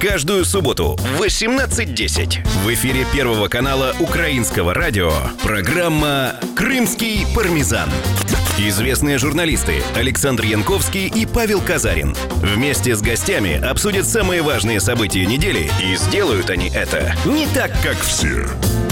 Каждую субботу в 18:10 в эфире Первого канала Украинского радио программа «Крымский пармезан». Известные журналисты Александр Янковский и Павел Казарин вместе с гостями обсудят самые важные события недели, и сделают они это не так, как все.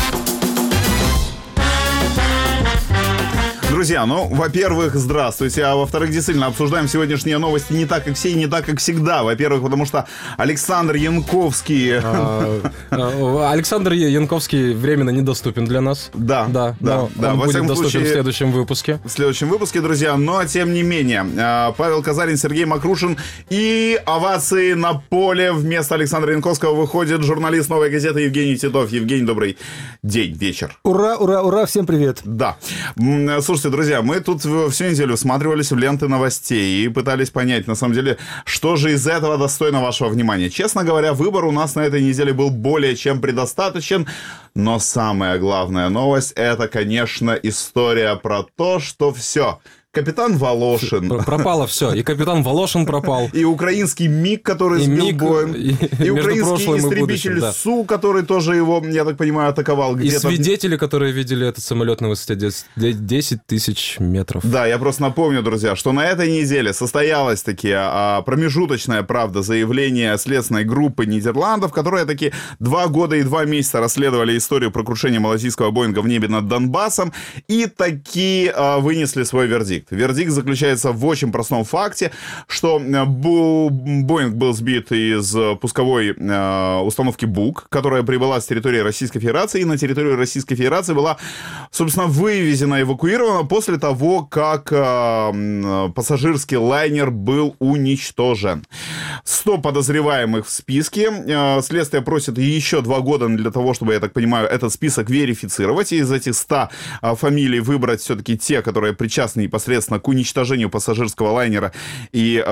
Друзья, во-первых, здравствуйте, а во-вторых, действительно, обсуждаем сегодняшние новости не так, как все, и не так, как всегда. Во-первых, потому что Александр Янковский... Александр Янковский временно недоступен для нас. Да. Он будет доступен в следующем выпуске. В следующем выпуске, друзья, но тем не менее. Павел Казарин, Сергей Макрушин и овации на поле. Вместо Александра Янковского выходит журналист «Новой газеты» Евгений Титов. Евгений, добрый день, вечер. Ура, ура, ура, всем привет. Да. Слушайте, друзья, мы тут всю неделю всматривались в ленты новостей и пытались понять, на самом деле, что же из этого достойно вашего внимания. Честно говоря, выбор у нас на этой неделе был более чем предостаточен, но самая главная новость — это, конечно, история про то, что все... Капитан Волошин. Пропало все. И капитан Волошин пропал. И украинский МиГ, который сбил Боинг. И украинский истребитель Су, который тоже его, я так понимаю, атаковал где-то. И свидетели, которые видели этот самолет на высоте 10 тысяч метров. Да, я просто напомню, друзья, что на этой неделе состоялось таки промежуточное, правда, заявление следственной группы Нидерландов, которые таки 2 года и 2 месяца расследовали историю про крушение малазийского Боинга в небе над Донбассом и таки вынесли свой вердикт. Вердикт заключается в очень простом факте, что Боинг был сбит из пусковой установки БУК, которая прибыла с территории Российской Федерации, и на территорию Российской Федерации была, собственно, вывезена, эвакуирована после того, как пассажирский лайнер был уничтожен. 100 подозреваемых в списке. Следствие просит еще 2 года для того, чтобы, я так понимаю, этот список верифицировать, и из этих 100 фамилий выбрать все-таки те, которые причастны непосредственно к уничтожению пассажирского лайнера, и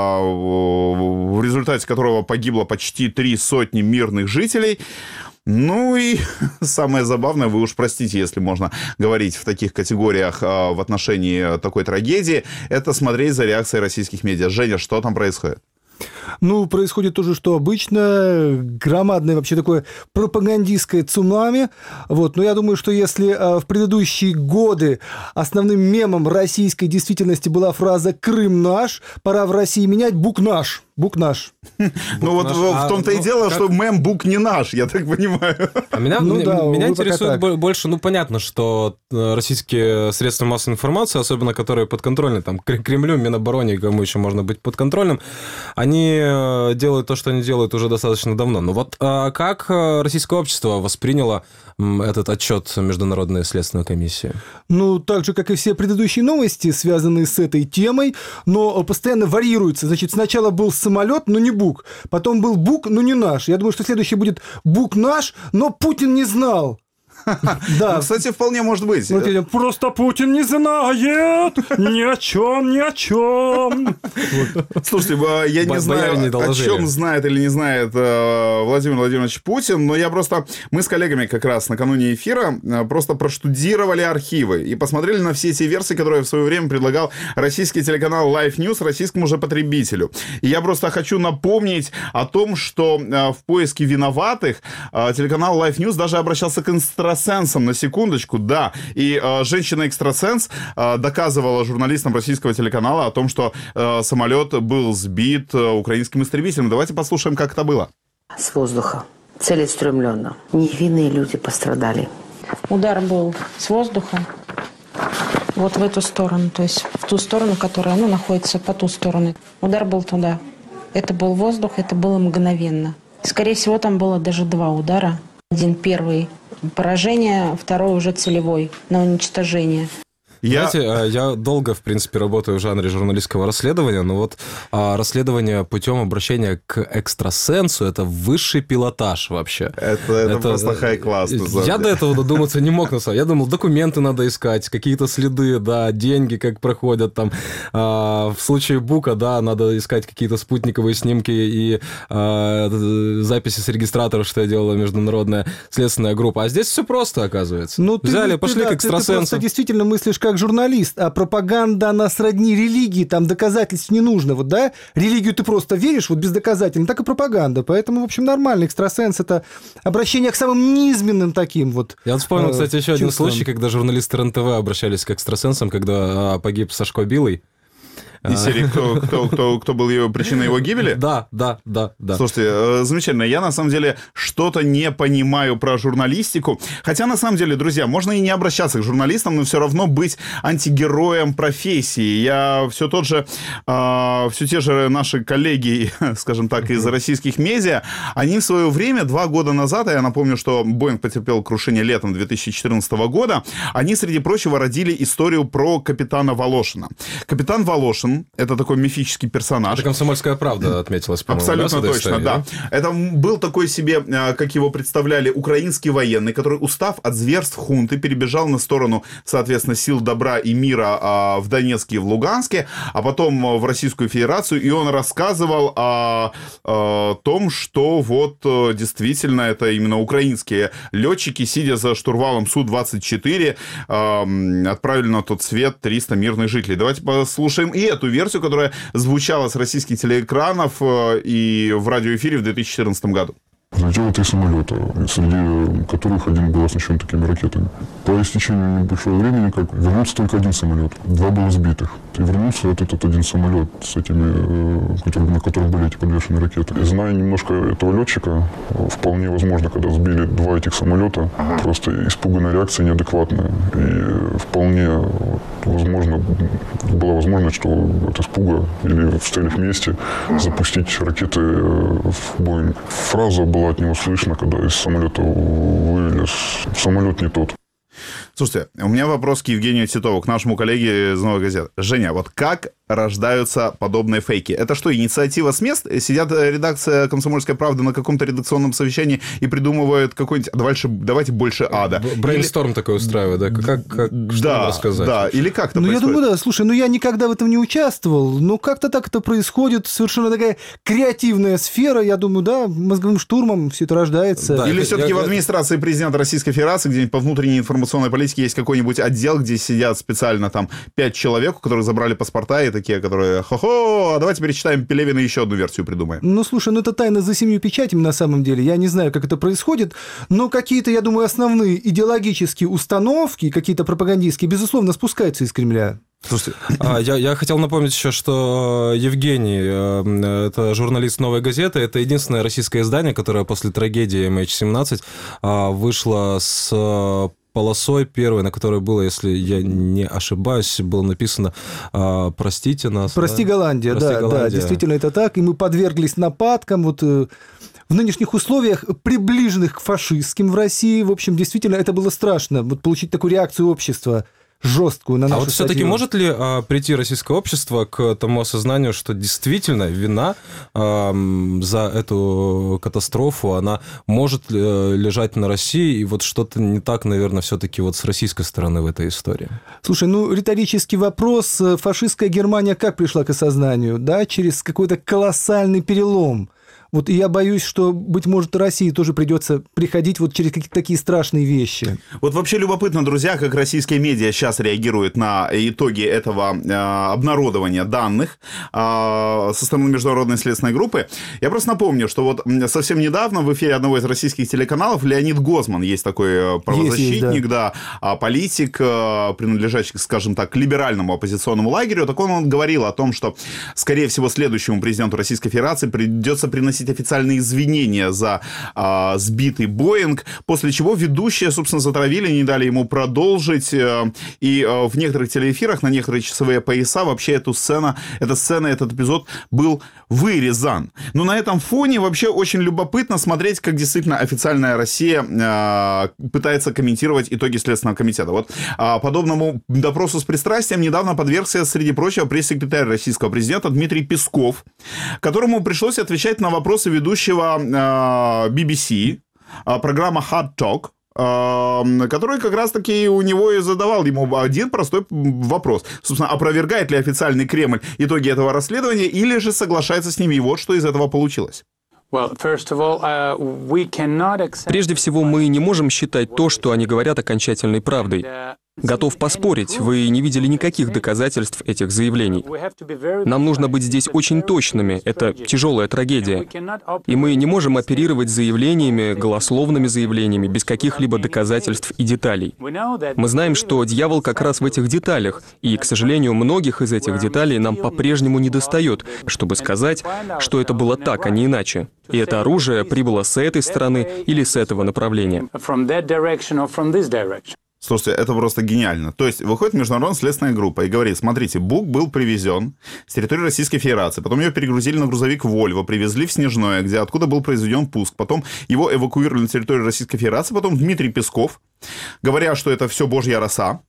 в результате которого погибло почти 300 мирных жителей. Ну и самое забавное, вы уж простите, если можно говорить в таких категориях в отношении такой трагедии, это смотреть за реакцией российских медиа. Женя, что там происходит? Происходит то же, что обычно. Громадное вообще такое пропагандистское цунами. Но я думаю, что если в предыдущие годы основным мемом российской действительности была фраза «Крым наш», пора в России менять «Бук наш». Бук наш. В том-то и дело, что мем «Бук не наш», я так понимаю. Меня интересует больше, понятно, что российские средства массовой информации, особенно которые подконтрольны Кремлю, Минобороне, кому еще можно быть подконтрольным, они делают то, что они делают уже достаточно давно. Но как российское общество восприняло этот отчет Международной следственной комиссии? Так же, как и все предыдущие новости, связанные с этой темой, но постоянно варьируются. Значит, сначала был самолет, но не БУК. Потом был БУК, но не наш. Я думаю, что следующий будет БУК наш, но Путин не знал. Да. Кстати, вполне может быть. Просто Путин не знает ни о чем. Слушайте, я не знаю, о чем знает или не знает Владимир Владимирович Путин, но мы с коллегами как раз накануне эфира просто проштудировали архивы и посмотрели на все те версии, которые в свое время предлагал российский телеканал Live News российскому же потребителю. И я просто хочу напомнить о том, что в поиске виноватых телеканал Live News даже обращался к экстрасенсом, на секундочку, да. И женщина-экстрасенс доказывала журналистам российского телеканала о том, что самолет был сбит украинским истребителем. Давайте послушаем, как это было. С воздуха, целеустремленно. Невинные люди пострадали. Удар был с воздуха, вот в эту сторону, то есть в ту сторону, которая находится по ту сторону. Удар был туда. Это был воздух, это было мгновенно. Скорее всего, там было даже 2 удара. Один первый поражение, второй уже целевой на уничтожение. Знаете, я долго, в принципе, работаю в жанре журналистского расследования, но расследование путем обращения к экстрасенсу – это высший пилотаж вообще. Это просто хай-класс. Я до этого додуматься не мог, на самом деле. Я думал, документы надо искать, какие-то следы, да, деньги как проходят там. В случае Бука, да, надо искать какие-то спутниковые снимки и записи с регистратора, что делала международная следственная группа. А здесь все просто, оказывается. Ну, взяли, пошли к экстрасенсу. Ты просто действительно мыслишь как журналист, а пропаганда, она сродни религии, там доказательств не нужно, вот, да? Религию ты просто веришь, вот бездоказательно, так и пропаганда. Поэтому, в общем, нормально. Экстрасенс – это обращение к самым низменным таким вот. Я вспомнил, кстати, еще один случай, когда журналисты РЕН-ТВ обращались к экстрасенсам, когда погиб Сашко Билый. Из серии кто был причиной его гибели? Да. Слушайте, замечательно. Я, на самом деле, что-то не понимаю про журналистику. Хотя, на самом деле, друзья, можно и не обращаться к журналистам, но все равно быть антигероем профессии. Я все те же наши коллеги, скажем так, из российских медиа, они в свое время, 2 года назад, я напомню, что Боинг потерпел крушение летом 2014 года, они, среди прочего, родили историю про капитана Волошина. Капитан Волошин — это такой мифический персонаж. Это «Комсомольская правда» отметилась, по-моему. Абсолютно точно, истории, да. Это был такой себе, как его представляли, украинский военный, который, устав от зверств хунты, перебежал на сторону, соответственно, сил добра и мира в Донецке и в Луганске, а потом в Российскую Федерацию, и он рассказывал о том, что вот действительно это именно украинские летчики, сидя за штурвалом Су-24, отправили на тот свет 300 мирных жителей. Давайте послушаем и эту версию, которая звучала с российских телеэкранов и в радиоэфире в 2014 году. Взлетело 3 самолета, среди которых один был оснащен такими ракетами. По истечению небольшого времени, как вернулся только 1 самолет, 2 было сбитых. И вернулся вот этот 1 самолет, с этими, на которых были эти подвешенные ракеты. И зная немножко этого летчика, вполне возможно, когда сбили 2 этих самолета, просто испуганная реакция неадекватная. И вполне возможно, была возможность, что от испуга или в целях мести запустить ракеты в Боинг. Фраза была от него слышно, когда из самолета вывели. Самолет не тот. Слушайте, у меня вопрос к Евгению Титову, к нашему коллеге из «Новой газеты». Женя, вот как рождаются подобные фейки? Это что, инициатива с мест? Сидят редакция «Комсомольской правды» на каком-то редакционном совещании и придумывают какой-нибудь давайте больше ада. Брейнсторм такой устраивают, да? Что рассказать? Да, или как это происходит? Я думаю, да. Слушай, я никогда в этом не участвовал, но как-то так это происходит. Совершенно такая креативная сфера. Я думаю, да, мозговым штурмом все это рождается. Да, или все-таки в администрации президента Российской Федерации, где-нибудь по внутренней информационной политике есть какой-нибудь отдел, где сидят специально там 5 человек, у которых забрали паспорта, и такие, которые, а давайте перечитаем Пелевина и еще одну версию придумаем. Слушай, это тайна за 7 печатями на самом деле. Я не знаю, как это происходит, но какие-то, я думаю, основные идеологические установки, какие-то пропагандистские, безусловно, спускаются из Кремля. Слушайте, я хотел напомнить еще, что Евгений, это журналист «Новой газеты», это единственное российское издание, которое после трагедии MH17 вышло с полосой первой, на которой было, если я не ошибаюсь, было написано «Простите нас». «Прости, да? Голландия», «Прости, да, Голландия». Да, действительно это так, и мы подверглись нападкам, в нынешних условиях, приближенных к фашистским в России, в общем, действительно, это было страшно, получить такую реакцию общества жесткую на нашу статью. Все-таки может ли прийти российское общество к тому осознанию, что действительно вина за эту катастрофу, она может лежать на России, и вот что-то не так, наверное, все-таки с российской стороны в этой истории? Слушай, риторический вопрос. Фашистская Германия как пришла к осознанию? Да, через какой-то колоссальный перелом. И я боюсь, что, быть может, России тоже придется приходить через какие-то такие страшные вещи. Вообще любопытно, друзья, как российские медиа сейчас реагируют на итоги этого обнародования данных со стороны Международной следственной группы. Я просто напомню, что совсем недавно в эфире одного из российских телеканалов Леонид Гозман, есть такой правозащитник, да, политик, принадлежащий, скажем так, к либеральному оппозиционному лагерю. Так он говорил о том, что, скорее всего, следующему президенту Российской Федерации придется приносить официальные извинения за сбитый Боинг, после чего ведущие, собственно, затравили, не дали ему продолжить, и в некоторых телеэфирах на некоторые часовые пояса вообще этот эпизод был вырезан. Но на этом фоне вообще очень любопытно смотреть, как действительно официальная Россия пытается комментировать итоги Следственного комитета. Подобному допросу с пристрастием недавно подвергся, среди прочего, пресс-секретарь российского президента Дмитрий Песков, которому пришлось отвечать на вопросы ведущего BBC, программа Hard Talk, который как раз-таки у него и задавал ему один простой вопрос. Собственно, опровергает ли официальный Кремль итоги этого расследования или же соглашается с ними, и вот что из этого получилось. Прежде всего, мы не можем считать то, что они говорят, окончательной правдой. Готов поспорить, вы не видели никаких доказательств этих заявлений. Нам нужно быть здесь очень точными, это тяжелая трагедия. И мы не можем оперировать заявлениями, голословными заявлениями, без каких-либо доказательств и деталей. Мы знаем, что дьявол как раз в этих деталях, и, к сожалению, многих из этих деталей нам по-прежнему недостает, чтобы сказать, что это было так, а не иначе. И это оружие прибыло с этой стороны или с этого направления. Слушайте, это просто гениально. То есть выходит международная следственная группа и говорит, смотрите, Бук был привезен с территории Российской Федерации, потом ее перегрузили на грузовик Вольво, привезли в Снежное, откуда был произведен пуск, потом его эвакуировали на территорию Российской Федерации, потом Дмитрий Песков, говоря, что это все божья роса,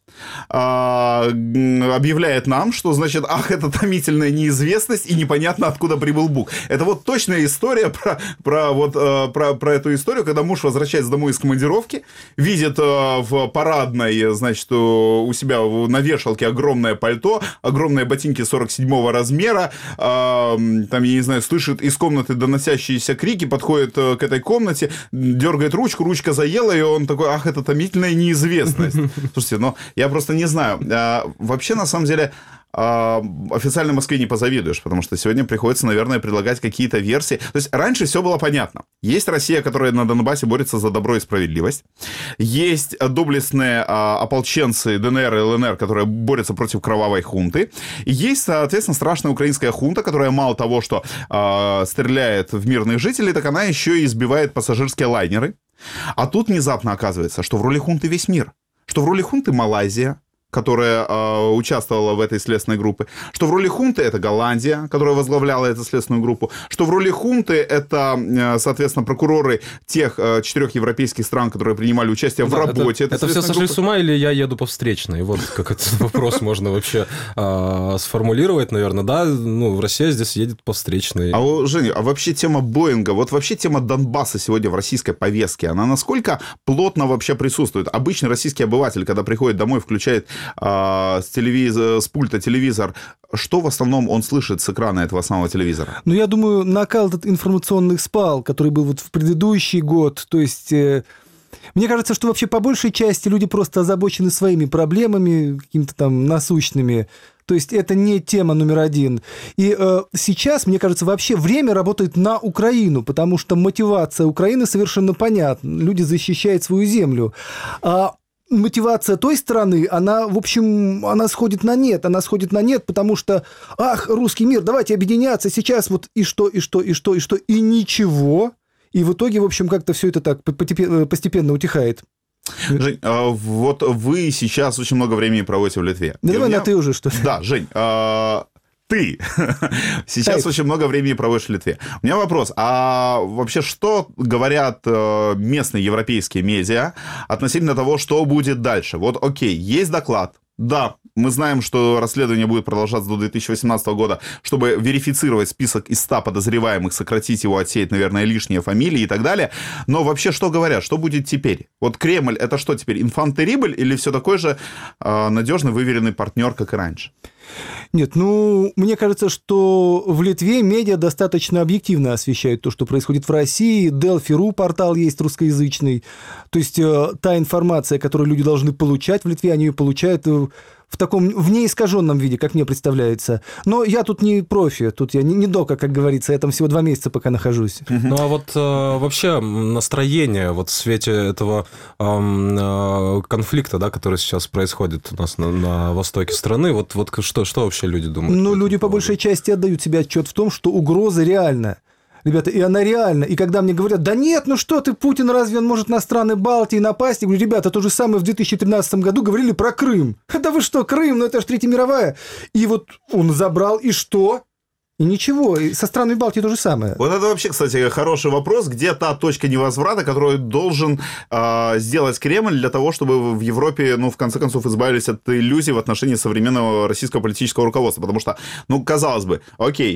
объявляет нам, что, значит, это томительная неизвестность и непонятно, откуда прибыл Бук. Это вот точная история про эту историю, когда муж возвращается домой из командировки, видит в парадной, значит, у себя на вешалке огромное пальто, огромные ботинки 47-го размера, там, я не знаю, слышит из комнаты доносящиеся крики, подходит к этой комнате, дергает ручку, ручка заела, и он такой, это томительная неизвестность. Слушайте, я просто не знаю. Вообще, на самом деле, официальной Москве не позавидуешь, потому что сегодня приходится, наверное, предлагать какие-то версии. То есть раньше все было понятно. Есть Россия, которая на Донбассе борется за добро и справедливость. Есть доблестные ополченцы ДНР и ЛНР, которые борются против кровавой хунты. И есть, соответственно, страшная украинская хунта, которая мало того, что стреляет в мирных жителей, так она еще и избивает пассажирские лайнеры. А тут внезапно оказывается, что в роли хунты весь мир. Что в роли хунты Малайзия, которая участвовала в этой следственной группе, что в роли хунты это Голландия, которая возглавляла эту следственную группу, что в роли хунты это, соответственно, прокуроры тех 4 европейских стран, которые принимали участие в работе этой это все сошли группы. с ума или я еду по встречной? Вот как этот вопрос можно вообще сформулировать, наверное. Да, Россия здесь едет по встречной. Женя, вообще тема Боинга, вот вообще тема Донбасса сегодня в российской повестке, она насколько плотно вообще присутствует? Обычный российский обыватель, когда приходит домой, включает с пульта телевизор, что в основном он слышит с экрана этого самого телевизора? Я думаю, накал этот информационных спал, который был вот в предыдущий год, то есть... Мне кажется, что вообще по большей части люди просто озабочены своими проблемами, какими-то там насущными. То есть это не тема номер один. И сейчас, мне кажется, вообще время работает на Украину, потому что мотивация Украины совершенно понятна. Люди защищают свою землю. А мотивация той страны, она, в общем, она сходит на нет. Она сходит на нет, потому что, русский мир, давайте объединяться сейчас, вот и что, и ничего. И в итоге, в общем, как-то все это так постепенно утихает. Жень, вот вы сейчас очень много времени проводите в Литве. Да давай на ты уже, что ли? Да, Жень, ты сейчас очень много времени проводишь в Литве. У меня вопрос, а вообще что говорят местные европейские медиа относительно того, что будет дальше? Вот окей, есть доклад. Да, мы знаем, что расследование будет продолжаться до 2018 года, чтобы верифицировать список из 100 подозреваемых, сократить его, отсеять, наверное, лишние фамилии и так далее. Но вообще что говорят? Что будет теперь? Вот Кремль, это что теперь, инфантерибль или все такой же надежный, выверенный партнер, как и раньше? Нет, мне кажется, что в Литве медиа достаточно объективно освещают то, что происходит в России. Delphi.ru портал есть русскоязычный. То есть та информация, которую люди должны получать в Литве, они ее получают в таком, в неискаженном виде, как мне представляется. Но я тут не профи, тут я не дока, как говорится, я там всего 2 месяца пока нахожусь. А вот вообще настроение вот в свете этого конфликта, да, который сейчас происходит у нас на востоке страны, вот что вообще люди думают? Люди по большей части отдают себе отчет в том, что угроза реальна. Ребята, и она реальна. И когда мне говорят, да нет, что ты, Путин, разве он может на страны Балтии напасть? Я говорю, ребята, то же самое в 2013 году говорили про Крым. Да вы что, Крым, это же Третья мировая. И вот он забрал, и что? И ничего, и со странами Балтии то же самое. Вот это вообще, кстати, хороший вопрос. Где та точка невозврата, которую должен сделать Кремль для того, чтобы в Европе, в конце концов, избавились от иллюзий в отношении современного российского политического руководства? Потому что, казалось бы, окей,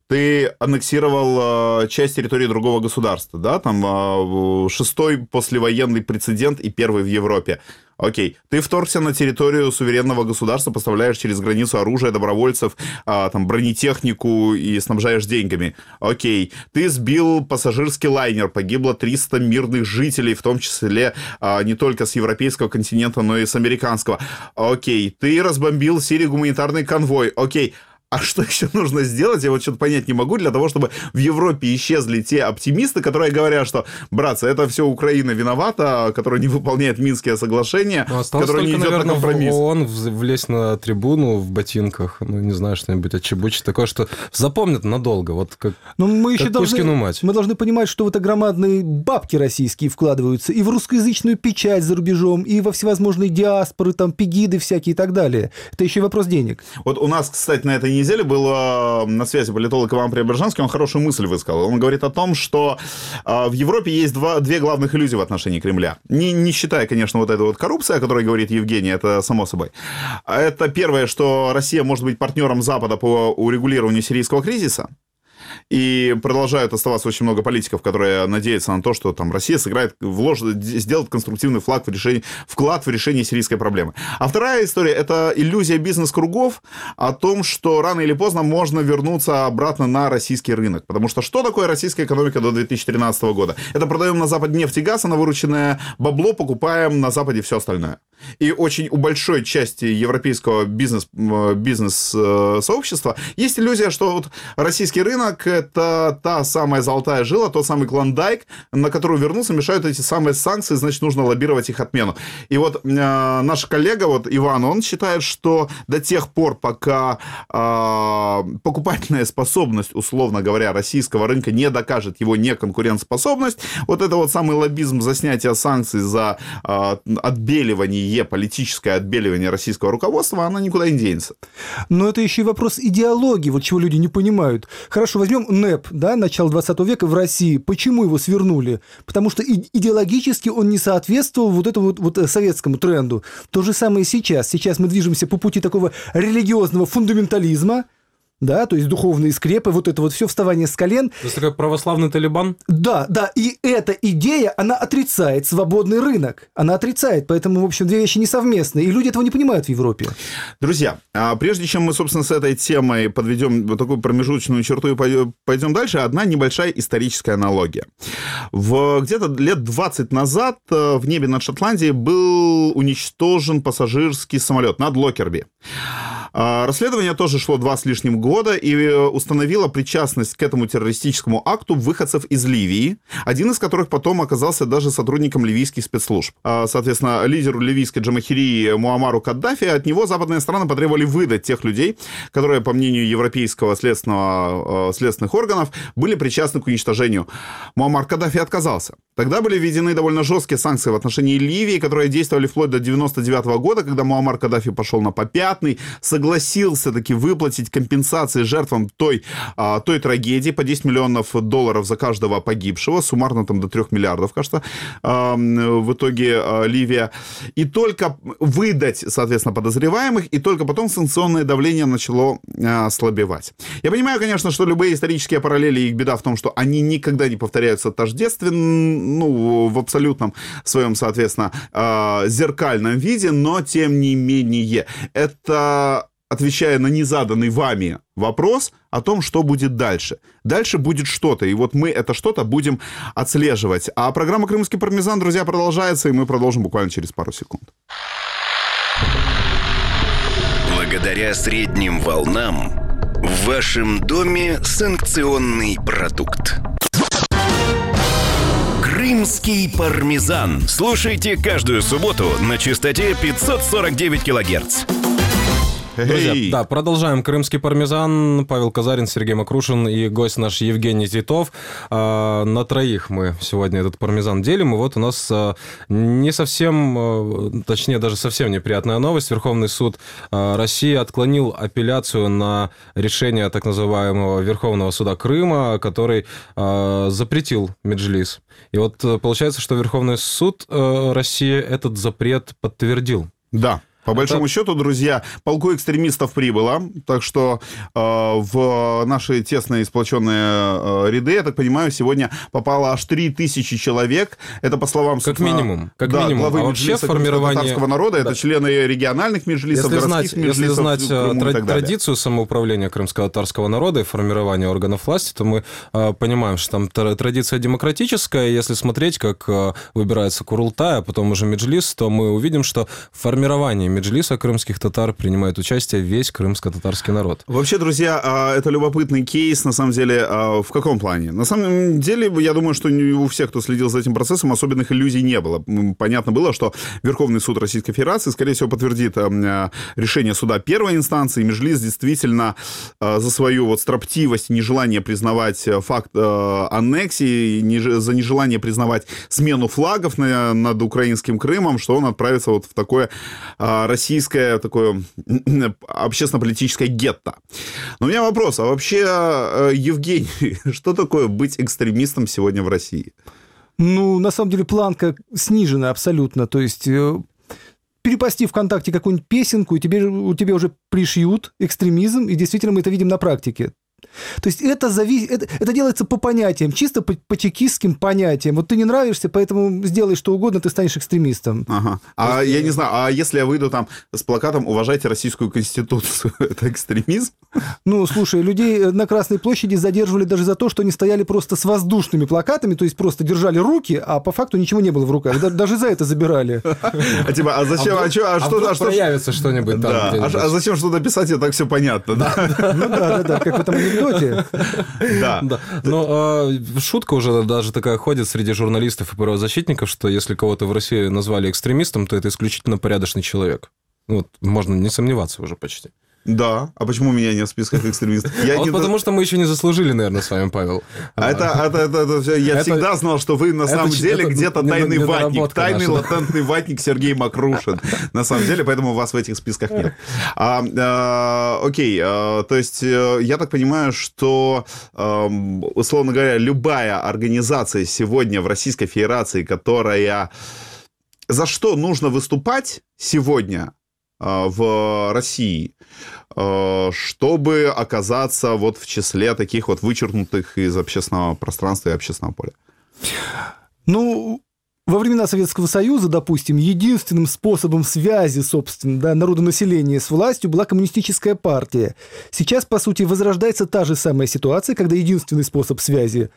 ты аннексировал часть территории другого государства, да, там 6-й послевоенный прецедент и 1-й в Европе. Окей, ты вторгся на территорию суверенного государства, поставляешь через границу оружие, добровольцев, там, бронетехнику и снабжаешь деньгами. Окей, ты сбил пассажирский лайнер, погибло 300 мирных жителей, в том числе не только с европейского континента, но и с американского. Окей, ты разбомбил в Сирии гуманитарный конвой. Окей. А что еще нужно сделать, я вот что-то понять не могу, для того, чтобы в Европе исчезли те оптимисты, которые говорят, что, братцы, это все Украина виновата, которая не выполняет Минские соглашения, которая не идет наверное, на компромисс. В ООН влезть на трибуну в ботинках, не знаю, что-нибудь отчебучить, такое, что запомнят надолго, вот как, мы еще Пушкину мать. Мы должны понимать, что в это громадные бабки российские вкладываются и в русскоязычную печать за рубежом, и во всевозможные диаспоры, там, пегиды всякие и так далее. Это еще и вопрос денег. Вот у нас, кстати, на этой неделе был на связи политолог Иван Преображенский, он хорошую мысль высказал. Он говорит о том, что в Европе есть две главных иллюзии в отношении Кремля. Не считая, конечно, вот эту вот коррупцию, о которой говорит Евгений, это само собой. Это первое, что Россия может быть партнером Запада по урегулированию сирийского кризиса. И продолжают оставаться очень много политиков, которые надеются на то, что там Россия сделает конструктивный вклад в решение сирийской проблемы. А вторая история – это иллюзия бизнес-кругов о том, что рано или поздно можно вернуться обратно на российский рынок. Потому что что такое российская экономика до 2013 года? Это продаем на Западе нефть и газ, а на вырученное бабло покупаем на Западе все остальное. И очень у большой части европейского бизнес-сообщества есть иллюзия, что вот российский рынок – это та самая золотая жила, тот самый клондайк, на который вернуться мешают эти самые санкции, значит, нужно лоббировать их отмену. И вот наш коллега, вот Иван, он считает, что до тех пор, пока покупательная способность, условно говоря, российского рынка не докажет его неконкурентоспособность, вот это вот самый лоббизм за снятие санкций, за отбеливание, политическое отбеливание российского руководства, она никуда не денется. Но это еще и вопрос идеологии, вот чего люди не понимают. Хорошо, возьмем НЭП, да, начало 20 века в России. Почему его свернули? Потому что идеологически он не соответствовал вот этому вот советскому тренду. То же самое и сейчас. Сейчас мы движемся по пути такого религиозного фундаментализма, да, то есть духовные скрепы, вот это вот все вставание с колен. То есть такой православный Талибан? Да, и эта идея, она отрицает свободный рынок. Она отрицает, поэтому, в общем, две вещи несовместны, и люди этого не понимают в Европе. Друзья, прежде чем мы, собственно, с этой темой подведем вот такую промежуточную черту и пойдем дальше, одна небольшая историческая аналогия. Где-то лет 20 назад в небе над Шотландией был уничтожен пассажирский самолет над Локерби. Расследование тоже шло 2 с лишним года и установило причастность к этому террористическому акту выходцев из Ливии, один из которых потом оказался даже сотрудником ливийских спецслужб. Соответственно, лидеру ливийской Джамахирии Муаммару Каддафи, от него западные страны потребовали выдать тех людей, которые, по мнению европейского следственных органов, были причастны к уничтожению. Муаммар Каддафи отказался. Тогда были введены довольно жесткие санкции в отношении Ливии, которые действовали вплоть до 1999 года, когда Муаммар Каддафи пошел на попятный, согласился таки выплатить компенсации жертвам той трагедии по $10 миллионов за каждого погибшего, суммарно там до 3 миллиардов, кажется, в итоге Ливия. И только выдать, соответственно, подозреваемых, и только потом санкционное давление начало ослабевать. Я понимаю, конечно, что любые исторические параллели, их беда в том, что они никогда не повторяются тождественно, в абсолютном своем, соответственно, зеркальном виде, но тем не менее. Это отвечая на незаданный вами вопрос о том, что будет дальше. Дальше будет что-то, и вот мы это что-то будем отслеживать. А программа «Крымский пармезан», друзья, продолжается, и мы продолжим буквально через пару секунд. Благодаря средним волнам в вашем доме санкционный продукт. Крымский пармезан. Слушайте каждую субботу на частоте 549 килогерц. Друзья, да, продолжаем «Крымский пармезан». Павел Казарин, Сергей Макрушин и гость наш Евгений Титов. На троих мы сегодня этот пармезан делим. И вот у нас не совсем, точнее, даже совсем неприятная новость. Верховный суд России отклонил апелляцию на решение так называемого Верховного суда Крыма, который запретил Меджлис. И вот получается, что Верховный суд России этот запрет подтвердил. Да. По большому счету, друзья, полку экстремистов прибыло, так что в наши тесные сплоченные ряды, я так понимаю, сегодня попало аж 3000 человек. Это по словам... Как минимум. Главы Меджлиса татарского народа, это члены региональных меджлисов, городских меджлисов. Если знать традицию самоуправления крымско-татарского народа и формирования органов власти, то мы понимаем, что там традиция демократическая. Если смотреть, как выбирается Курултай, а потом уже Меджлис, то мы увидим, что в формировании Меджлиса крымских татар принимает участие весь крымско-татарский народ. Вообще, друзья, это любопытный кейс, на самом деле, в каком плане? На самом деле, я думаю, что у всех, кто следил за этим процессом, особенных иллюзий не было. Понятно было, что Верховный суд Российской Федерации, скорее всего, подтвердит решение суда первой инстанции. Меджлис действительно за свою вот строптивость, нежелание признавать факт аннексии, за нежелание признавать смену флагов над украинским Крымом, что он отправится вот в такое российское, такое общественно-политическое гетто. Но у меня вопрос, а вообще, Евгений, что такое быть экстремистом сегодня в России? Ну, на самом деле, планка снижена абсолютно, то есть... Перепости ВКонтакте какую-нибудь песенку, и у тебя уже пришьют экстремизм, и действительно мы это видим на практике. То есть это делается по понятиям, чисто по чекистским понятиям. Вот ты не нравишься, поэтому сделай что угодно, ты станешь экстремистом. Ага. А я не знаю, а если я выйду там с плакатом «Уважайте Российскую Конституцию», это экстремизм? Ну, слушай, людей на Красной площади задерживали даже за то, что они стояли просто с воздушными плакатами, то есть просто держали руки, а по факту ничего не было в руках. Даже за это забирали. А зачем? Вдруг проявится что-нибудь там? А зачем что-то писать, и так все понятно? Ну да, как в этом анекдоте. Да. Но шутка уже даже такая ходит среди журналистов и правозащитников, что если кого-то в России назвали экстремистом, то это исключительно порядочный человек. Вот, можно не сомневаться уже почти. Да. А почему меня нет в списках экстремистов? Потому что мы еще не заслужили, наверное, с вами, Павел. Я всегда знал, что вы на самом деле где-то тайный ватник. Тайный латентный ватник Сергей Макрушин. На самом деле, поэтому вас в этих списках нет. Окей. То есть, я так понимаю, что, условно говоря, любая организация сегодня в Российской Федерации, которая... За что нужно выступать сегодня в России, чтобы оказаться вот в числе таких вот вычеркнутых из общественного пространства и общественного поля? Ну, во времена Советского Союза, допустим, единственным способом связи, собственно, народонаселения с властью была коммунистическая партия. Сейчас, по сути, возрождается та же самая ситуация, когда единственный способ связи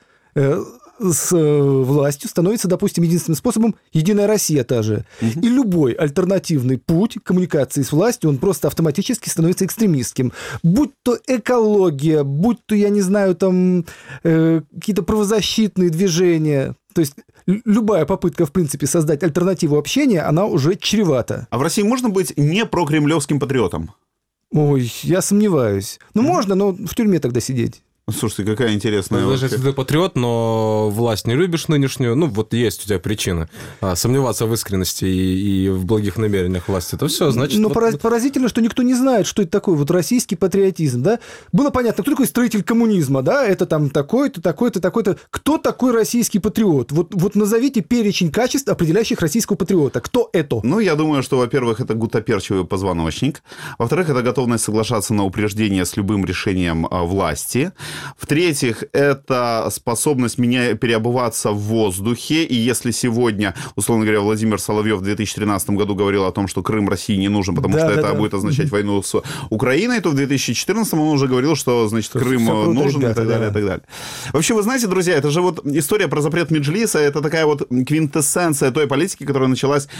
с властью становится, допустим, единственным способом Единая Россия та же. И любой альтернативный путь коммуникации с властью, он просто автоматически становится экстремистским. Будь то экология, будь то, я не знаю, там какие-то правозащитные движения. То есть любая попытка, в принципе, создать альтернативу общения, она уже чревата. А в России можно быть не прокремлевским патриотом? Ой, я сомневаюсь. Ну, можно, но в тюрьме тогда сидеть. Слушайте, какая интересная... Даже если ты патриот, но власть не любишь нынешнюю, ну, вот есть у тебя причина сомневаться в искренности и в благих намерениях власти, то все, значит... Но поразительно, что никто не знает, что это такое вот российский патриотизм, да? Было понятно, кто такой строитель коммунизма, да? Это там такой-то, такой-то, такой-то. Кто такой российский патриот? Вот назовите перечень качеств, определяющих российского патриота. Кто это? Ну, я думаю, что, во-первых, это гутоперчивый позвоночник. Во-вторых, это готовность соглашаться на упреждение с любым решением власти. В-третьих, это способность переобуваться в воздухе. И если сегодня, условно говоря, Владимир Соловьев в 2013 году говорил о том, что Крым России не нужен, потому что это будет означать войну с Украиной, то в 2014 он уже говорил, что, значит, Крым нужен, ребята, и так далее, и так далее. Вообще, вы знаете, друзья, это же вот история про запрет Меджлиса, это такая вот квинтэссенция той политики, которая началась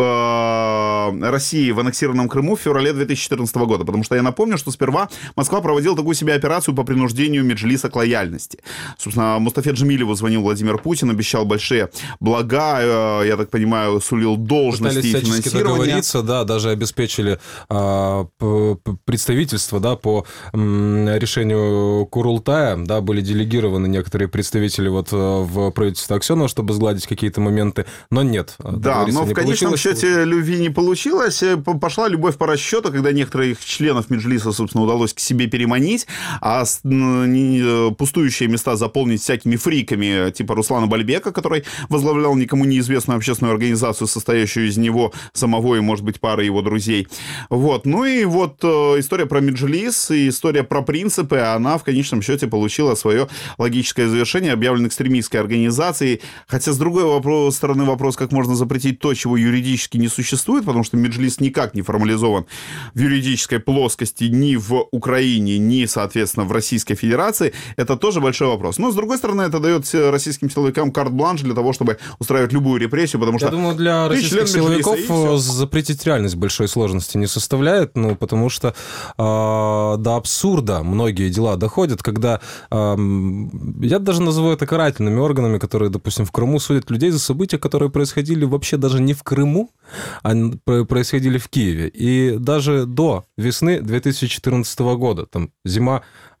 в России в аннексированном Крыму в феврале 2014 года. Потому что я напомню, что сперва Москва проводила такую себе операцию по принуждению Меджлиса к лояльности. Собственно, Мустафе Джемилеву звонил Владимир Путин, обещал большие блага, я так понимаю, сулил должности и финансирование. Договориться, да, даже обеспечили представительство, да, по решению Курултая, да, были делегированы некоторые представители вот в правительстве Аксенова, чтобы сгладить какие-то моменты, но нет. Да, но в конечном счете любви не получилось, пошла любовь по расчету, когда некоторых членов Меджлиса, собственно, удалось к себе переманить, а пустующие места заполнить всякими фриками, типа Руслана Бальбека, который возглавлял никому неизвестную общественную организацию, состоящую из него самого и, может быть, пары его друзей. Вот. Ну и вот история про Меджлис и история про принципы, она в конечном счете получила свое логическое завершение, объявлен экстремистской организацией. Хотя, с другой стороны, вопрос, как можно запретить то, чего юридически не существует, потому что Меджлис никак не формализован в юридической плоскости ни в Украине, ни, соответственно, в Российской Федерации, это тоже большой вопрос. Но, с другой стороны, это дает российским силовикам карт-бланш для того, чтобы устраивать любую репрессию, потому что... Я думаю, для российских силовиков запретить реальность большой сложности не составляет, ну, потому что до абсурда многие дела доходят, когда... я даже назову это карательными органами, которые, допустим, в Крыму судят людей за события, которые происходили вообще даже не в Крыму, а происходили в Киеве. И даже до весны 2014 года, там, зима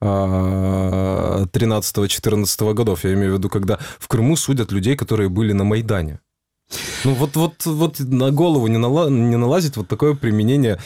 13-14 годов, я имею в виду, когда в Крыму судят людей, которые были на Майдане. Ну, вот на голову не налазит вот такое применение,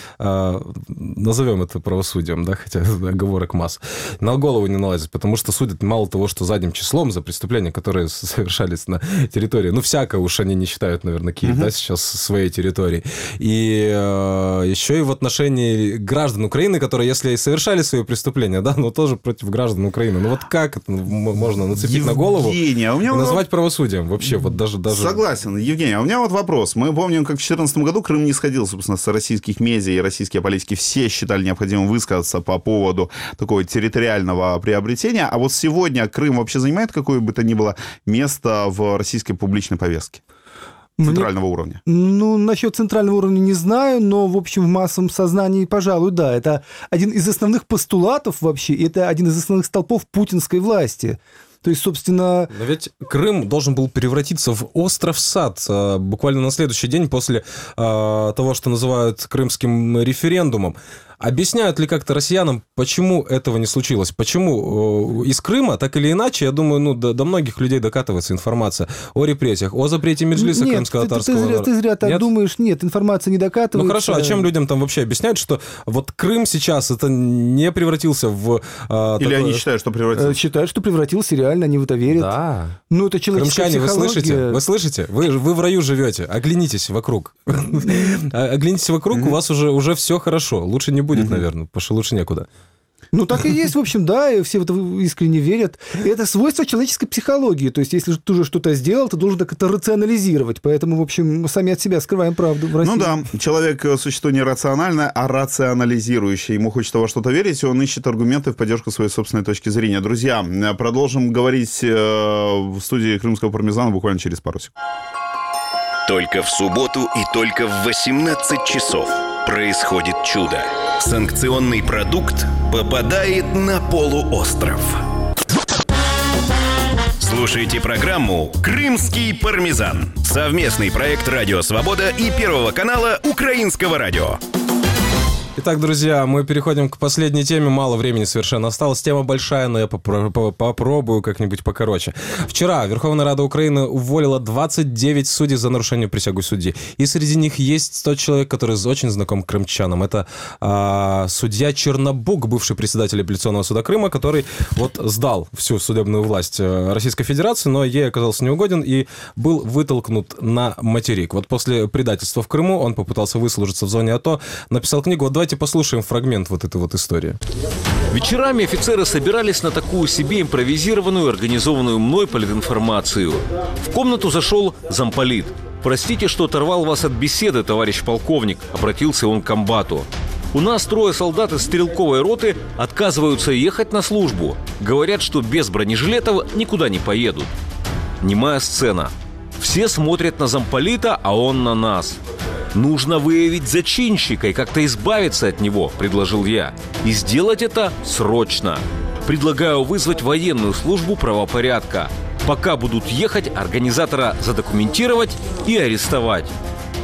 назовем это правосудием, да, хотя оговорок масса, на голову не налазит, потому что судят мало того, что задним числом за преступления, которые совершались на территории, ну, всякое уж они не считают, наверное, Киев, да, сейчас своей территорией, и еще и в отношении граждан Украины, которые, если и совершали свои преступления, да, но тоже против граждан Украины, ну, вот как это можно нацепить на голову и назвать правосудием вообще, вот даже... Согласен, Евгений, а у меня вот вопрос. Мы помним, как в 2014 году Крым не сходил, собственно, с российских медиа, и российские политики все считали необходимым высказаться по поводу такого территориального приобретения. А вот сегодня Крым вообще занимает какое бы то ни было место в российской публичной повестке? Центрального уровня? Ну, насчет центрального уровня не знаю, но, в общем, в массовом сознании, пожалуй, да. Это один из основных постулатов вообще, это один из основных столпов путинской власти. То есть, собственно... Но ведь Крым должен был превратиться в остров-сад буквально на следующий день после того, что называют крымским референдумом. Объясняют ли как-то россиянам, почему этого не случилось? Почему из Крыма, так или иначе, я думаю, ну, до многих людей докатывается информация о репрессиях, о запрете Меджлиса крымско-татарского народа. Ты зря так думаешь. Нет, информация не докатывается. Ну хорошо, а чем людям там вообще объясняют, что вот Крым сейчас это не превратился в... Или они считают, что превратился? Считают, что превратился, реально, они в это верят. Да. Ну, это человеческая психология. Крымчане, вы слышите? Вы в раю живете. Оглянитесь вокруг. Оглянитесь вокруг, у вас уже все хорошо. Лучше не будет, наверное, потому что лучше некуда. Ну, так и есть, в общем, да, и все в это искренне верят. И это свойство человеческой психологии. То есть, если ты уже что-то сделал, ты должен так это рационализировать. Поэтому, в общем, мы сами от себя скрываем правду в России. Ну да, человек – существо не рациональное, а рационализирующее. Ему хочется во что-то верить, и он ищет аргументы в поддержку своей собственной точки зрения. Друзья, продолжим говорить в студии «Крымского пармезана» буквально через пару секунд. Только в субботу и только в 18 часов происходит чудо. Санкционный продукт попадает на полуостров. Слушайте программу «Крымский пармезан». Совместный проект «Радио Свобода» и Первого канала Украинского радио. Итак, друзья, мы переходим к последней теме. Мало времени совершенно осталось. Тема большая, но я попробую как-нибудь покороче. Вчера Верховная Рада Украины уволила 29 судей за нарушение присяги судьи. И среди них есть тот человек, который очень знаком крымчанам. Это судья Чернобук, бывший председатель апелляционного суда Крыма, который вот сдал всю судебную власть Российской Федерации, но ей оказался неугоден и был вытолкнут на материк. Вот после предательства в Крыму он попытался выслужиться в зоне АТО, написал книгу. Вот давайте послушаем фрагмент вот этой вот истории. Вечерами офицеры собирались на такую себе импровизированную, организованную мной политинформацию. В комнату зашел замполит. «Простите, что оторвал вас от беседы, товарищ полковник», — обратился он к комбату. «У нас 3 солдат из стрелковой роты отказываются ехать на службу. Говорят, что без бронежилетов никуда не поедут». Немая сцена. Все смотрят на замполита, а он на нас. «Нужно выявить зачинщика и как-то избавиться от него», – предложил я. «И сделать это срочно. Предлагаю вызвать военную службу правопорядка. Пока будут ехать, организатора задокументировать и арестовать».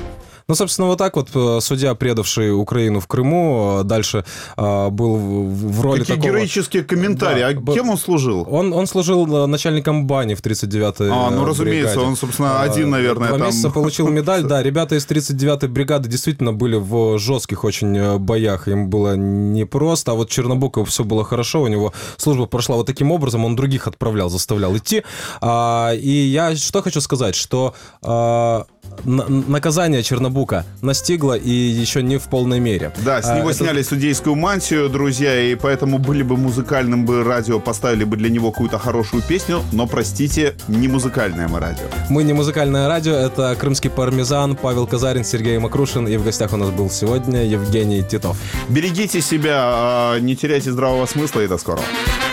Ну, собственно, вот так вот судья, предавший Украину в Крыму, дальше был в роли Какие такого... героические комментарии. Да, кем он служил? Он служил начальником бани в 39-й ну, разумеется, бригаде. он, собственно, один, наверное, 2 там... месяца получил медаль. Да, ребята из 39-й бригады действительно были в жестких очень боях. Им было непросто. А вот Чернобокову все было хорошо. У него служба прошла вот таким образом. Он других отправлял, заставлял идти. И я что хочу сказать, что наказание Чернобука настигло и еще не в полной мере. Да, с него сняли судейскую мантию, друзья, и поэтому были бы музыкальным бы радио, поставили бы для него какую-то хорошую песню, но, простите, не музыкальное мы радио. Мы не музыкальное радио, это крымский пармезан, Павел Казарин, Сергей Макрушин, и в гостях у нас был сегодня Евгений Титов. Берегите себя, не теряйте здравого смысла, и до скорого.